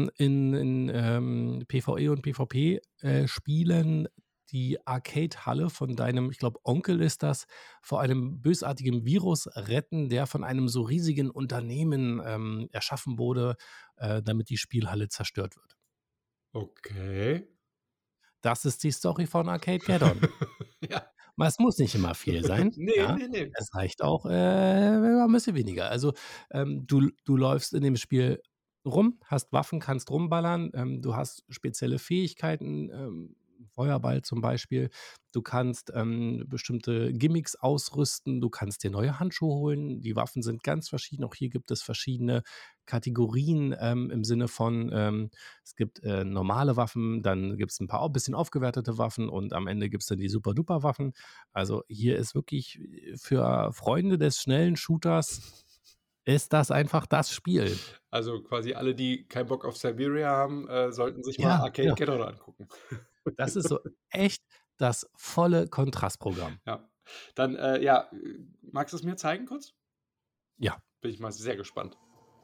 Speaker 2: in PvE und PvP Spielen die Arcade-Halle von deinem, ich glaube, Onkel ist das, vor einem bösartigen Virus retten, der von einem so riesigen Unternehmen erschaffen wurde, damit die Spielhalle zerstört wird.
Speaker 3: Okay.
Speaker 2: Das ist die Story von Arcadegeddon.
Speaker 3: Ja.
Speaker 2: Es muss nicht immer viel sein.
Speaker 3: Nee,
Speaker 2: Ja.
Speaker 3: nee.
Speaker 2: Es reicht auch ein bisschen weniger. Also du läufst in dem Spiel rum, hast Waffen, kannst rumballern, du hast spezielle Fähigkeiten, Feuerball zum Beispiel. Du kannst bestimmte Gimmicks ausrüsten, du kannst dir neue Handschuhe holen. Die Waffen sind ganz verschieden. Auch hier gibt es verschiedene Kategorien im Sinne von, es gibt normale Waffen, dann gibt es ein paar bisschen aufgewertete Waffen und am Ende gibt es dann die Super-Duper-Waffen. Also hier ist wirklich für Freunde des schnellen Shooters ist das einfach das Spiel.
Speaker 3: Also quasi alle, die keinen Bock auf Siberia haben, sollten sich mal
Speaker 2: Ja,
Speaker 3: Arcadegeddon angucken.
Speaker 2: Das ist so echt das volle Kontrastprogramm.
Speaker 3: Ja. Dann, magst du es mir zeigen kurz?
Speaker 2: Ja.
Speaker 3: Bin ich mal sehr gespannt.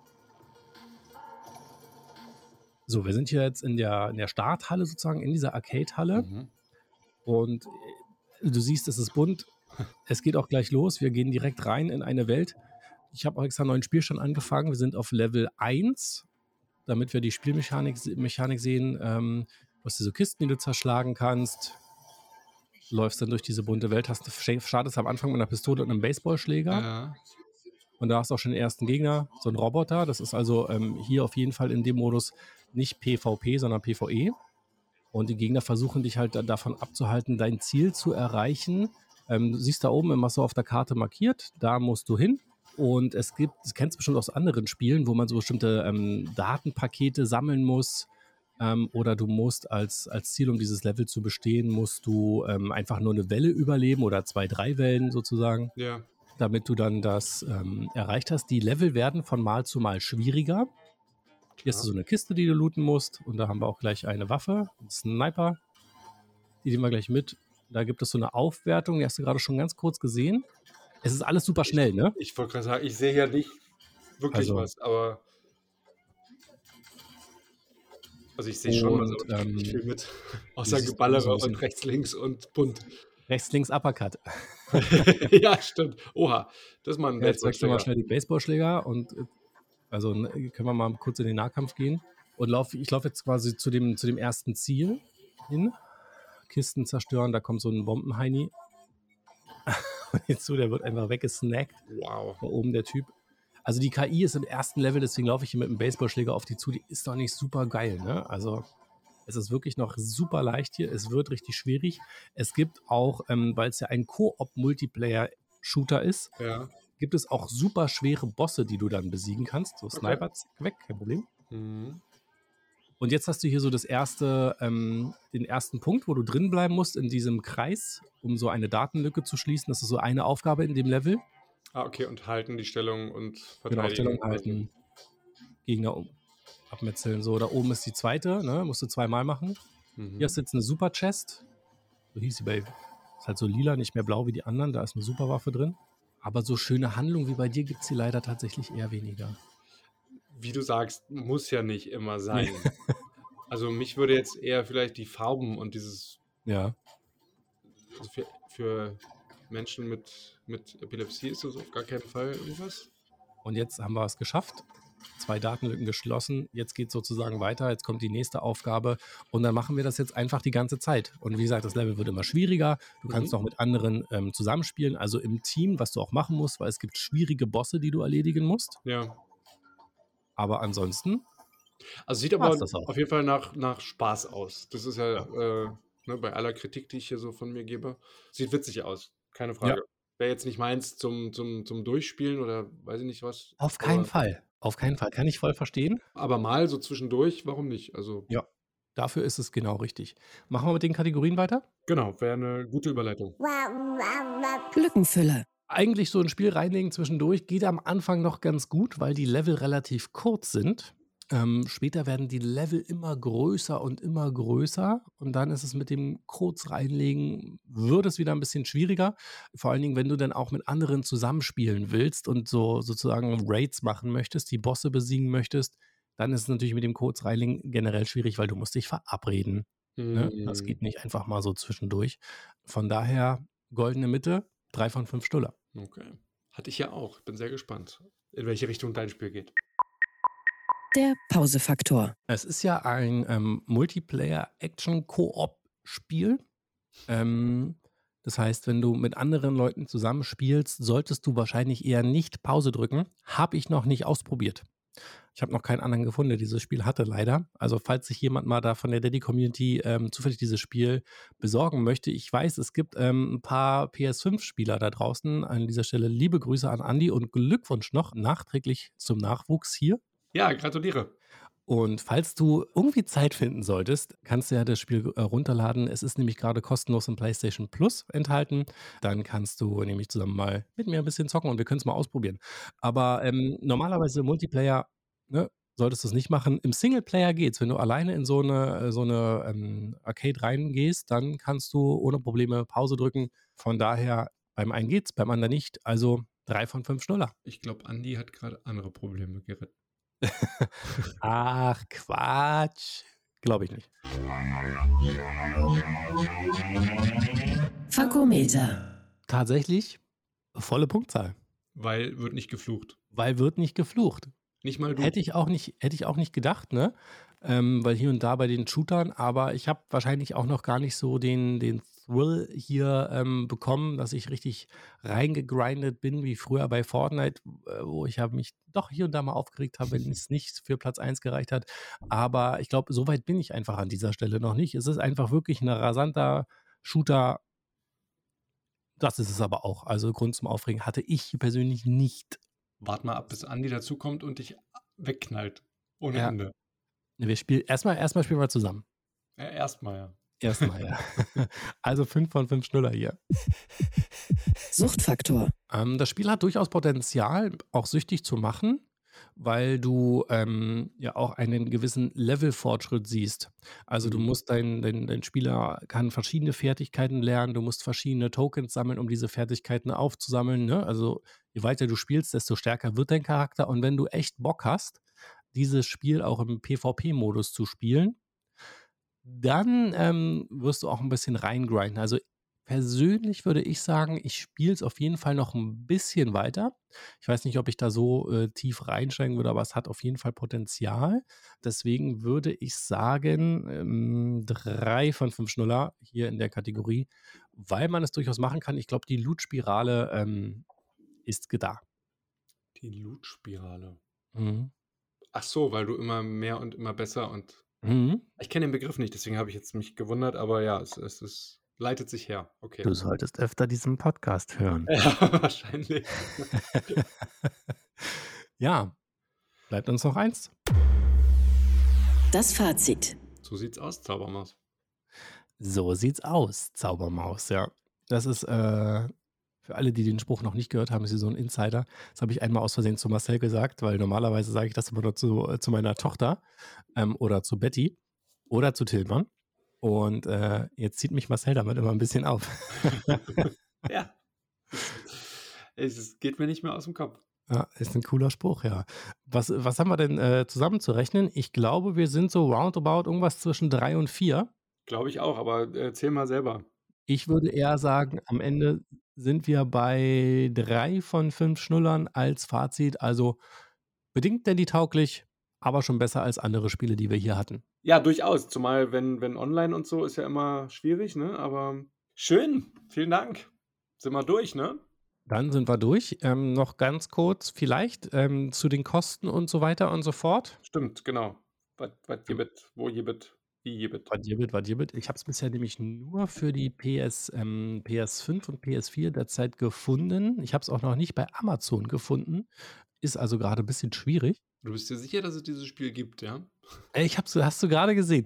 Speaker 2: So, wir sind hier jetzt in der Starthalle sozusagen, in dieser Arcade-Halle. Und du siehst, es ist bunt. Es geht auch gleich los. Wir gehen direkt rein in eine Welt. Ich habe auch extra einen neuen Spielstand angefangen. Wir sind auf Level 1, damit wir die Spielmechanik sehen. Du hast diese Kisten, die du zerschlagen kannst. Läufst dann durch diese bunte Welt. Startest am Anfang mit einer Pistole und einem Baseballschläger.
Speaker 3: Ja.
Speaker 2: Und da hast du auch schon den ersten Gegner, so einen Roboter. Das ist also hier auf jeden Fall in dem Modus nicht PvP, sondern PvE. Und die Gegner versuchen dich halt davon abzuhalten, dein Ziel zu erreichen. Du siehst da oben immer so auf der Karte markiert, da musst du hin. Und das kennst du bestimmt aus anderen Spielen, wo man so bestimmte Datenpakete sammeln muss. Oder du musst als Ziel, um dieses Level zu bestehen, musst du einfach nur eine Welle überleben oder 2, 3 Wellen sozusagen.
Speaker 3: Ja.
Speaker 2: Damit du dann das erreicht hast. Die Level werden von Mal zu Mal schwieriger. Hier hast du so eine Kiste, die du looten musst. Und da haben wir auch gleich eine Waffe, einen Sniper. Die nehmen wir gleich mit. Da gibt es so eine Aufwertung, die hast du gerade schon ganz kurz gesehen. Es ist alles super schnell, ne?
Speaker 3: Ich wollte gerade sagen, ich sehe ja nicht wirklich
Speaker 2: Also,
Speaker 3: was, aber Also ich sehe schon was,
Speaker 2: Und
Speaker 3: aber ich kriege nicht viel mit.
Speaker 2: du
Speaker 3: Außer
Speaker 2: siehst nur so ein
Speaker 3: Geballere und
Speaker 2: bisschen
Speaker 3: rechts, links und bunt.
Speaker 2: rechts, links, Uppercut.
Speaker 3: Ja, stimmt. Oha, das ist mal ein
Speaker 2: Ja, jetzt wechseln wir
Speaker 3: Baseballschläger.
Speaker 2: schnell die Baseballschläger und also können wir mal kurz in den Nahkampf gehen. Und ich laufe jetzt quasi zu dem ersten Ziel hin. Kisten zerstören, da kommt so ein Bombenheini. Und hinzu, der wird einfach weggesnackt.
Speaker 3: Wow.
Speaker 2: Da oben der Typ. Also die KI ist im ersten Level, deswegen laufe ich hier mit dem Baseballschläger auf die zu. Die ist doch nicht super geil, ne? Also es ist wirklich noch super leicht hier. Es wird richtig schwierig. Es gibt auch, weil es ja ein Koop-Multiplayer-Shooter ist,
Speaker 3: Ja.
Speaker 2: gibt es auch super schwere Bosse, die du dann besiegen kannst. So
Speaker 3: Okay.
Speaker 2: Sniper, zack, weg, kein Problem.
Speaker 3: Mhm.
Speaker 2: Und jetzt hast du hier so den ersten Punkt, wo du drin bleiben musst in diesem Kreis, um so eine Datenlücke zu schließen. Das ist so eine Aufgabe in dem Level.
Speaker 3: Ah, okay, und halten die Stellung und
Speaker 2: Genau,
Speaker 3: verteidigen.
Speaker 2: Stellung halten, Gegner abmetzeln. So, da oben ist die zweite, ne? Musst du zweimal machen.
Speaker 3: Mhm.
Speaker 2: Hier ist jetzt eine Super Chest. So hieß sie bei. Ist halt so lila, nicht mehr blau wie die anderen. Da ist eine Superwaffe drin. Aber so schöne Handlung wie bei dir gibt es hier leider tatsächlich eher weniger.
Speaker 3: Wie du sagst, muss ja nicht immer sein. Also mich würde jetzt eher vielleicht die Farben und dieses
Speaker 2: Ja.
Speaker 3: also für Menschen mit Epilepsie ist das auf gar keinen Fall irgendwas.
Speaker 2: Und jetzt haben wir es geschafft. 2 Datenlücken geschlossen. Jetzt geht es sozusagen weiter. Jetzt kommt die nächste Aufgabe. Und dann machen wir das jetzt einfach die ganze Zeit. Und wie gesagt, das Level wird immer schwieriger. Du kannst auch mit anderen zusammenspielen, also im Team, was du auch machen musst, weil es gibt schwierige Bosse, die du erledigen musst.
Speaker 3: Ja.
Speaker 2: Aber ansonsten
Speaker 3: Also sieht aber
Speaker 2: war's das auch.
Speaker 3: auf jeden Fall nach Spaß aus. Das ist ja, ne, bei aller Kritik, die ich hier so von mir gebe, sieht witzig aus. Keine Frage. Wäre jetzt nicht meins zum Durchspielen oder weiß ich nicht was.
Speaker 2: Auf keinen
Speaker 3: Aber,
Speaker 2: Fall. Auf keinen Fall. Kann ich voll verstehen.
Speaker 3: aber mal so zwischendurch, warum nicht? Also
Speaker 2: Ja. Dafür ist es genau richtig. Machen wir mit den Kategorien weiter?
Speaker 3: genau, wäre eine gute Überleitung.
Speaker 1: Lückenfüller.
Speaker 2: Eigentlich so ein Spiel reinlegen zwischendurch geht am Anfang noch ganz gut, weil die Level relativ kurz sind. Später werden die Level immer größer und dann ist es mit dem kurz reinlegen, wird es wieder ein bisschen schwieriger. Vor allen Dingen, wenn du dann auch mit anderen zusammenspielen willst und so sozusagen Raids machen möchtest, die Bosse besiegen möchtest, dann ist es natürlich mit dem kurz reinlegen generell schwierig, weil du musst dich verabreden. Ne? Das geht nicht einfach mal so zwischendurch. Von daher goldene Mitte, 3 von 5 Stuller.
Speaker 3: Okay. Hatte ich ja auch. Bin sehr gespannt, in welche Richtung dein Spiel geht.
Speaker 1: Der Pausefaktor.
Speaker 2: Es ist ja ein Multiplayer-Action-Koop-Spiel. Das heißt, wenn du mit anderen Leuten zusammenspielst, solltest du wahrscheinlich eher nicht Pause drücken. Habe ich noch nicht ausprobiert. Ich habe noch keinen anderen gefunden, der dieses Spiel hatte, leider. Also falls sich jemand mal da von der Daddy-Community zufällig dieses Spiel besorgen möchte. Ich weiß, es gibt ein paar PS5-Spieler da draußen. An dieser Stelle liebe Grüße an Andi und Glückwunsch noch nachträglich zum Nachwuchs hier.
Speaker 3: Ja, gratuliere.
Speaker 2: Und falls du irgendwie Zeit finden solltest, kannst du ja das Spiel runterladen. Es ist nämlich gerade kostenlos im PlayStation Plus enthalten. Dann kannst du nämlich zusammen mal mit mir ein bisschen zocken und wir können es mal ausprobieren. Aber normalerweise im Multiplayer, ne, solltest du es nicht machen. Im Singleplayer geht's. Wenn du alleine in so eine Arcade reingehst, dann kannst du ohne Probleme Pause drücken. Von daher, beim einen geht's, beim anderen nicht. Also 3 von 5 Schnuller.
Speaker 3: Ich glaube, Andi hat gerade andere Probleme geritten.
Speaker 2: Ach, Quatsch. Glaube ich nicht.
Speaker 1: Fakometer.
Speaker 2: Tatsächlich volle Punktzahl.
Speaker 3: Weil wird nicht geflucht.
Speaker 2: Weil wird nicht geflucht.
Speaker 3: Nicht mal du.
Speaker 2: Hätte ich auch nicht gedacht, ne? Weil hier und da bei den Shootern, aber ich habe wahrscheinlich auch noch gar nicht so den Thrill hier bekommen, dass ich richtig reingegrindet bin, wie früher bei Fortnite, wo ich mich doch hier und da mal aufgeregt habe, wenn es nicht für Platz 1 gereicht hat. Aber ich glaube, so weit bin ich einfach an dieser Stelle noch nicht. Es ist einfach wirklich ein rasanter Shooter. Das ist es aber auch. Also Grund zum Aufregen hatte ich persönlich nicht.
Speaker 3: Wart mal ab, bis Andi dazukommt und dich wegknallt. Ohne
Speaker 2: Ja.
Speaker 3: Ende.
Speaker 2: Wir spielen erstmal spielen wir zusammen.
Speaker 3: Ja, erstmal, ja.
Speaker 2: Erstmal, ja. Also 5 von 5 Schnuller hier.
Speaker 1: Suchtfaktor.
Speaker 2: Das Spiel hat durchaus Potenzial, auch süchtig zu machen, weil du ja auch einen gewissen Levelfortschritt siehst. Also du musst dein Spieler kann verschiedene Fertigkeiten lernen, du musst verschiedene Tokens sammeln, um diese Fertigkeiten aufzusammeln. Ne? Also je weiter du spielst, desto stärker wird dein Charakter. Und wenn du echt Bock hast, dieses Spiel auch im PvP-Modus zu spielen, dann wirst du auch ein bisschen reingrinden. Also persönlich würde ich sagen, ich spiele es auf jeden Fall noch ein bisschen weiter. Ich weiß nicht, ob ich da so tief reinsteigen würde, aber es hat auf jeden Fall Potenzial. Deswegen würde ich sagen, 3 von 5 Schnuller hier in der Kategorie, weil man es durchaus machen kann. Ich glaube, die Loot-Spirale ist da.
Speaker 3: Die Loot-Spirale.
Speaker 2: Mhm.
Speaker 3: Ach so, weil du immer mehr und immer besser und.
Speaker 2: Mhm.
Speaker 3: Ich kenne den Begriff nicht, deswegen habe ich jetzt mich gewundert, aber ja, es leitet sich her. Okay.
Speaker 2: Du solltest öfter diesen Podcast hören.
Speaker 3: Ja, wahrscheinlich.
Speaker 2: Ja, bleibt uns noch eins.
Speaker 1: Das Fazit.
Speaker 3: So sieht's aus, Zaubermaus.
Speaker 2: So sieht's aus, Zaubermaus, ja. Das ist, für alle, die den Spruch noch nicht gehört haben, ist hier so ein Insider. Das habe ich einmal aus Versehen zu Marcel gesagt, weil normalerweise sage ich das immer nur zu meiner Tochter oder zu Betty oder zu Tillmann. Und jetzt zieht mich Marcel damit immer ein bisschen auf.
Speaker 3: Ja. Es geht mir nicht mehr aus dem Kopf.
Speaker 2: Ja, ist ein cooler Spruch, ja. Was haben wir denn zusammenzurechnen? Ich glaube, wir sind so roundabout irgendwas zwischen 3 und 4.
Speaker 3: Glaube ich auch, aber erzähl mal selber.
Speaker 2: Ich würde eher sagen, am Ende sind wir bei 3 von 5 Schnullern als Fazit. Also bedingt Dandy-tauglich, aber schon besser als andere Spiele, die wir hier hatten.
Speaker 3: Ja, durchaus. Zumal, wenn online und so ist ja immer schwierig, ne? Aber schön. Vielen Dank. Sind wir durch, ne?
Speaker 2: Dann sind wir durch. Noch ganz kurz vielleicht zu den Kosten und so weiter und so fort.
Speaker 3: Stimmt, genau. Was gibt, wo gibt, wie gibt.
Speaker 2: Was gibt. Ich habe es bisher nämlich nur für die PS5 und PS4 derzeit gefunden. Ich habe es auch noch nicht bei Amazon gefunden. Ist also gerade ein bisschen schwierig.
Speaker 3: Du bist dir sicher, dass es dieses Spiel gibt, ja?
Speaker 2: Hast du gerade gesehen.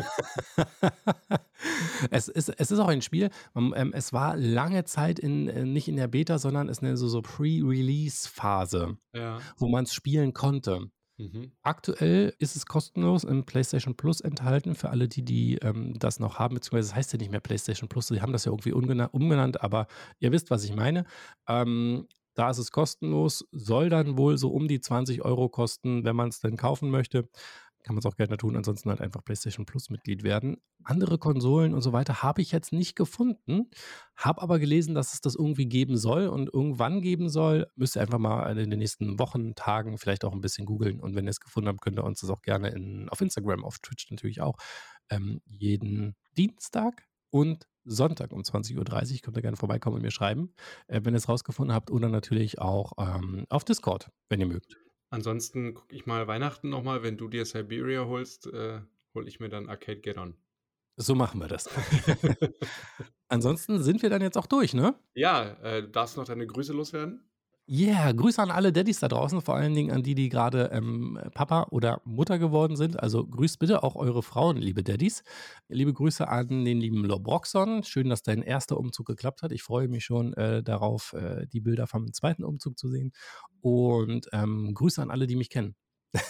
Speaker 2: Es ist auch ein Spiel, es war lange Zeit nicht in der Beta, sondern es ist eine so Pre-Release-Phase,
Speaker 3: Ja.
Speaker 2: wo man es spielen konnte.
Speaker 3: Mhm.
Speaker 2: Aktuell ist es kostenlos im PlayStation Plus enthalten für alle, die das noch haben, beziehungsweise es heißt ja nicht mehr PlayStation Plus, sie haben das ja irgendwie umbenannt, aber ihr wisst, was ich meine. Da ist es kostenlos, soll dann wohl so um die 20 € kosten, wenn man es denn kaufen möchte. Kann man es auch gerne tun, ansonsten halt einfach PlayStation Plus Mitglied werden. Andere Konsolen und so weiter habe ich jetzt nicht gefunden, habe aber gelesen, dass es das irgendwie geben soll und irgendwann geben soll. Müsst ihr einfach mal in den nächsten Wochen, Tagen vielleicht auch ein bisschen googeln und wenn ihr es gefunden habt, könnt ihr uns das auch gerne auf Instagram, auf Twitch natürlich auch, jeden Dienstag und Sonntag um 20:30 Uhr könnt ihr gerne vorbeikommen und mir schreiben, wenn ihr es rausgefunden habt oder natürlich auch auf Discord, wenn ihr mögt.
Speaker 3: Ansonsten gucke ich mal Weihnachten nochmal. Wenn du dir Siberia holst, hole ich mir dann Arcade Get On.
Speaker 2: So machen wir das. Ansonsten sind wir dann jetzt auch durch, ne?
Speaker 3: Ja, du darfst noch deine Grüße loswerden.
Speaker 2: Yeah, Grüße an alle Daddys da draußen, vor allen Dingen an die gerade Papa oder Mutter geworden sind. Also grüßt bitte auch eure Frauen, liebe Daddys. Liebe Grüße an den lieben Lobroxon. Schön, dass dein erster Umzug geklappt hat. Ich freue mich schon darauf, die Bilder vom zweiten Umzug zu sehen. Und Grüße an alle, die mich kennen.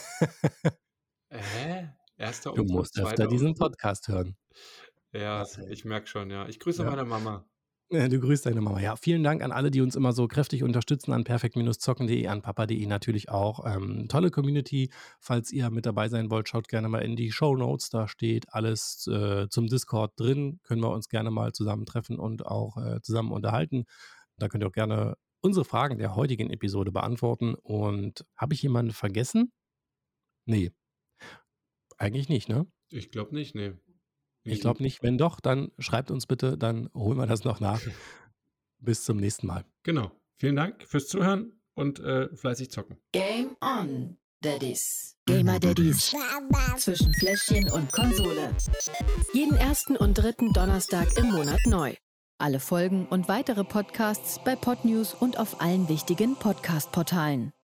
Speaker 3: Erster
Speaker 2: Du
Speaker 3: Umzug,
Speaker 2: musst öfter
Speaker 3: zweiter
Speaker 2: diesen
Speaker 3: Umzug.
Speaker 2: Podcast hören.
Speaker 3: Ja,
Speaker 2: Marcel.
Speaker 3: ich merke schon, ja. Ich grüße
Speaker 2: Ja.
Speaker 3: meine Mama.
Speaker 2: Ja, du grüßt deine Mama. Ja, vielen Dank an alle, die uns immer so kräftig unterstützen, an perfekt-zocken.de, an papa.de natürlich auch. Tolle Community. Falls ihr mit dabei sein wollt, schaut gerne mal in die Shownotes. Da steht alles zum Discord drin. Können wir uns gerne mal zusammentreffen und auch zusammen unterhalten. Da könnt ihr auch gerne unsere Fragen der heutigen Episode beantworten. Und habe ich jemanden vergessen? Nee. Eigentlich nicht, ne?
Speaker 3: Ich glaube nicht, nee.
Speaker 2: Ich glaube nicht. Wenn doch, dann schreibt uns bitte, dann holen wir das noch nach. Bis zum nächsten Mal.
Speaker 3: Genau. Vielen Dank fürs Zuhören und fleißig zocken.
Speaker 1: Game on, Daddies. Gamer Daddies. Zwischen Fläschchen und Konsole. Jeden ersten und dritten Donnerstag im Monat neu. Alle Folgen und weitere Podcasts bei Podnews und auf allen wichtigen Podcast-Portalen.